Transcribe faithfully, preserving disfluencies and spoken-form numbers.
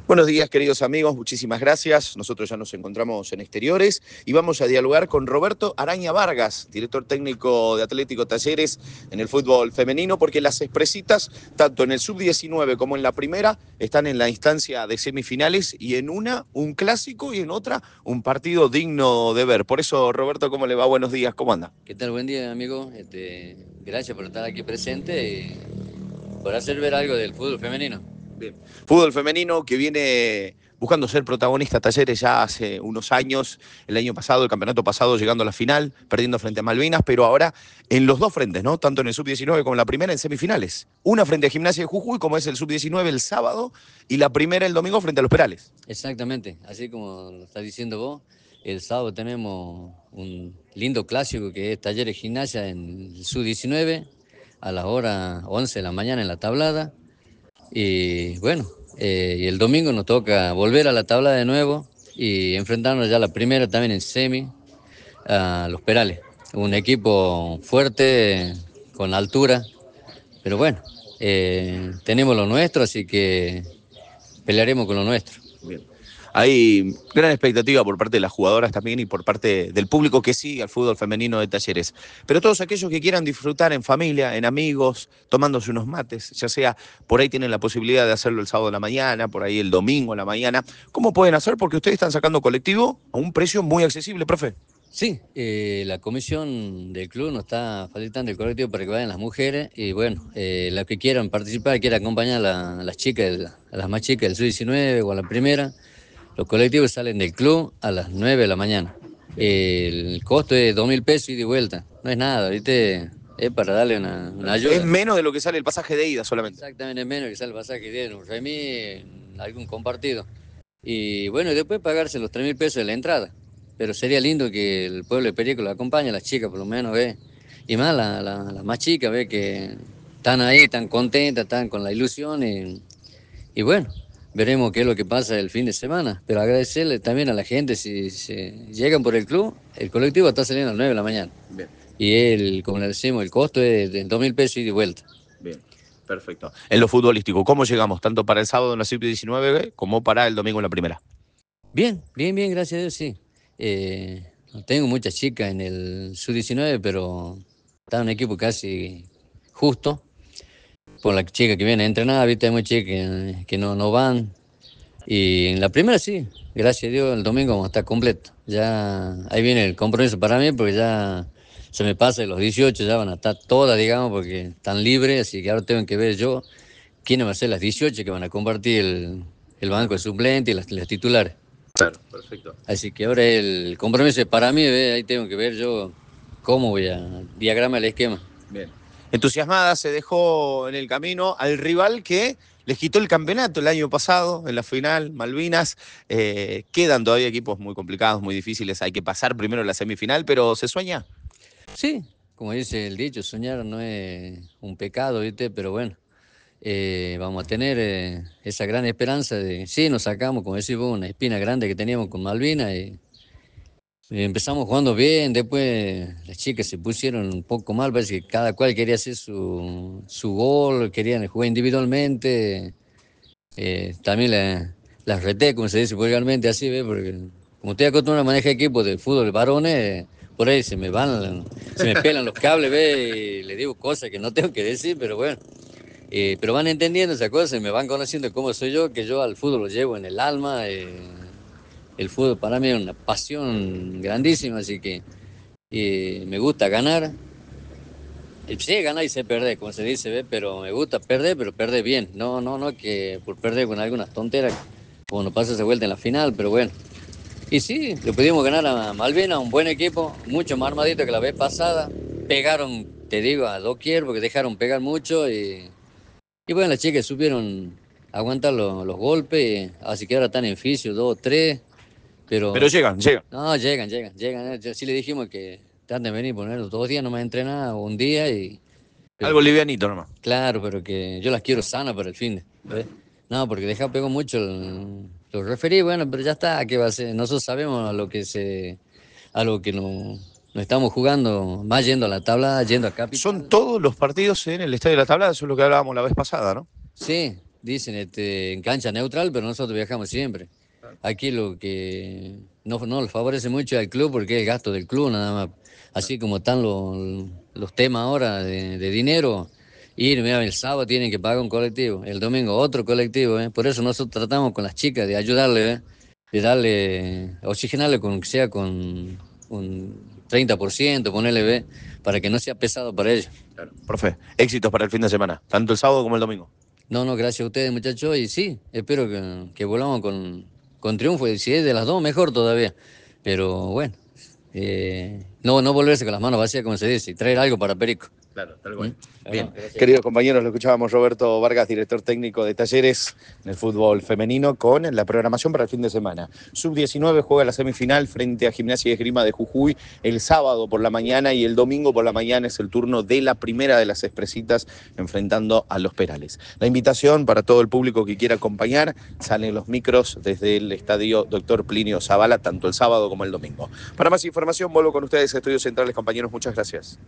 Buenos días, queridos amigos, muchísimas gracias. Nosotros ya nos encontramos en exteriores y vamos a dialogar con Roberto Araña Vargas, director técnico de Atlético Talleres en el fútbol femenino, porque las expresitas, tanto en el sub diecinueve como en la primera, están en la instancia de semifinales y en una, un clásico y en otra, un partido digno de ver. Por eso, Roberto, ¿cómo le va? Buenos días, ¿cómo anda? ¿Qué tal? Buen día, amigo. Este, gracias por estar aquí presente y por hacer ver algo del fútbol femenino. Bien. Fútbol femenino que viene buscando ser protagonista Talleres ya hace unos años, el año pasado, el campeonato pasado, llegando a la final, perdiendo frente a Malvinas, pero ahora en los dos frentes, ¿no? Tanto en el sub diecinueve como en la primera, en semifinales. Una frente a Gimnasia de Jujuy, como es el sub diecinueve el sábado, y la primera el domingo frente a los Perales. Exactamente, así como lo estás diciendo vos, el sábado tenemos un lindo clásico que es Talleres Gimnasia en el sub diecinueve a las horas once de la mañana en la tablada. Y bueno, eh, y el domingo nos toca volver a la tablada de nuevo y enfrentarnos ya la primera también en semi a los Perales. Un equipo fuerte, con altura, pero bueno, eh, tenemos lo nuestro, así que pelearemos con lo nuestro. Bien. Hay gran expectativa por parte de las jugadoras también y por parte del público que sigue al fútbol femenino de Talleres. Pero todos aquellos que quieran disfrutar en familia, en amigos, tomándose unos mates, ya sea por ahí tienen la posibilidad de hacerlo el sábado en la mañana, por ahí el domingo en la mañana, ¿cómo pueden hacer? Porque ustedes están sacando colectivo a un precio muy accesible, profe. Sí, eh, la comisión del club nos está facilitando el colectivo para que vayan las mujeres y bueno, eh, las que quieran participar, quieran acompañar a, la- a las chicas, a las más chicas del sub diecinueve o a la primera, los colectivos salen del club a las nueve de la mañana. El costo es dos mil pesos y de vuelta, no es nada, ¿viste? Es para darle una, una Es ayuda. menos de lo que sale el pasaje de ida solamente. Exactamente, menos que sale el pasaje de un remis, en algún compartido. Y bueno, y después pagarse los tres mil pesos de la entrada. Pero sería lindo que el pueblo de Perico lo acompañe, las chicas por lo menos, ve. Y más las la, la más chicas, ve, que están ahí, están contentas, están con la ilusión. Y, y bueno, veremos qué es lo que pasa el fin de semana. Pero agradecerle también a la gente, si, si llegan por el club, el colectivo está saliendo a las nueve de la mañana. Bien. Y el, como le decimos, el costo es de dos mil pesos y de vuelta. Bien, perfecto. En lo futbolístico, ¿cómo llegamos? Tanto para el sábado en la sub diecinueve como para el domingo en la primera. Bien, bien, bien, gracias a Dios, sí. Eh, no tengo muchas chicas en el sub diecinueve, pero está un equipo casi justo. Por la chica que viene a entrenar, viste, hay muchas chicas que, que no, no van. Y en la primera sí, gracias a Dios, el domingo vamos a estar completo. Ya ahí viene el compromiso para mí, porque ya se me pasa de los dieciocho, ya van a estar todas, digamos, porque están libres, así que ahora tengo que ver yo quiénes van a ser las dieciocho que van a compartir el, el banco de suplentes y las, las titulares. Claro, perfecto. Así que ahora el compromiso es para mí, ¿ve? Ahí tengo que ver yo cómo voy a diagrama el esquema. Bien. Entusiasmada se dejó en el camino al rival que les quitó el campeonato el año pasado en la final, Malvinas. Eh, quedan todavía equipos muy complicados, muy difíciles. Hay que pasar primero la semifinal, pero se sueña. Sí, como dice el dicho, soñar no es un pecado, ¿viste? Pero bueno, eh, vamos a tener eh, esa gran esperanza de, sí, nos sacamos, como decís vos, una espina grande que teníamos con Malvinas y, y empezamos jugando bien, después las chicas se pusieron un poco mal, parece que cada cual quería hacer su, su gol, querían jugar individualmente. Eh, también la- las reté, como se dice vulgarmente, así, ¿ve? Porque como estoy acostumbrado a manejar equipos de fútbol de varones, eh, por ahí se me van, se me pelan los cables, ¿ve? Y le digo cosas que no tengo que decir, pero bueno. Eh, pero van entendiendo esas cosas y me van conociendo cómo soy yo, que yo al fútbol lo llevo en el alma. Eh, el fútbol para mí es una pasión grandísima, así que eh, me gusta ganar. Eh, Sé ganar y sé perder, como se dice, ¿ve? Pero me gusta perder, pero perder bien. No, no, no que por perder con algunas tonteras, como nos pasa esa vuelta en la final, pero bueno. Y sí, le pudimos ganar a Malvinas, un buen equipo, mucho más armadito que la vez pasada. Pegaron, te digo, a doquier porque dejaron pegar mucho y, y bueno, las chicas supieron aguantar los, los golpes, así que ahora están en fisio, dos, tres, Pero pero llegan, llegan. no, llegan, llegan, llegan. eh. Sí le dijimos que traten de venir, ponerlos dos días, no me entrenar, o un día y... Pero Algo que, livianito nomás. claro, pero que yo las quiero sanas para el fin de, ¿ves? No, porque deja pegó mucho el- los referí, bueno, pero ya está, ¿qué va a ser? Nosotros sabemos a lo que se, a lo que no, no estamos jugando, más yendo a la tabla, yendo a Son Capital. todos los partidos en el Estadio de la Tablada, eso es lo que hablábamos la vez pasada, ¿no? Sí, dicen este, en cancha neutral, pero nosotros viajamos siempre. Aquí lo que no, no le favorece mucho al club porque es el gasto del club nada más. Así como están los, los temas ahora de, de dinero, ir, mira, el sábado tienen que pagar un colectivo, el domingo otro colectivo, ¿eh? Por eso nosotros tratamos con las chicas de ayudarle, ¿eh? De darle, oxigenarle con que sea con un treinta por ciento, ponerle, ¿ve? Para que no sea pesado para ellos. Claro. Profe, éxitos para el fin de semana, tanto el sábado como el domingo. No, no, gracias a ustedes, muchachos, y sí, espero que, que volvamos con, con triunfo, y si es de las dos, mejor todavía. Pero bueno, eh, no, no volverse con las manos vacías, como se dice, y traer algo para Perico. Claro, tal cual. ¿Mm? Bien, Gracias. queridos compañeros, lo escuchábamos Roberto Vargas, director técnico de Talleres en el fútbol femenino, con la programación para el fin de semana. sub diecinueve juega la semifinal frente a Gimnasia y Esgrima de Jujuy el sábado por la mañana, y el domingo por la mañana es el turno de la primera de las expresitas enfrentando a los Perales. La invitación para todo el público que quiera acompañar, salen los micros desde el estadio Doctor Plinio Zavala, tanto el sábado como el domingo. Para más información, vuelvo con ustedes a Estudios Centrales, compañeros, muchas gracias.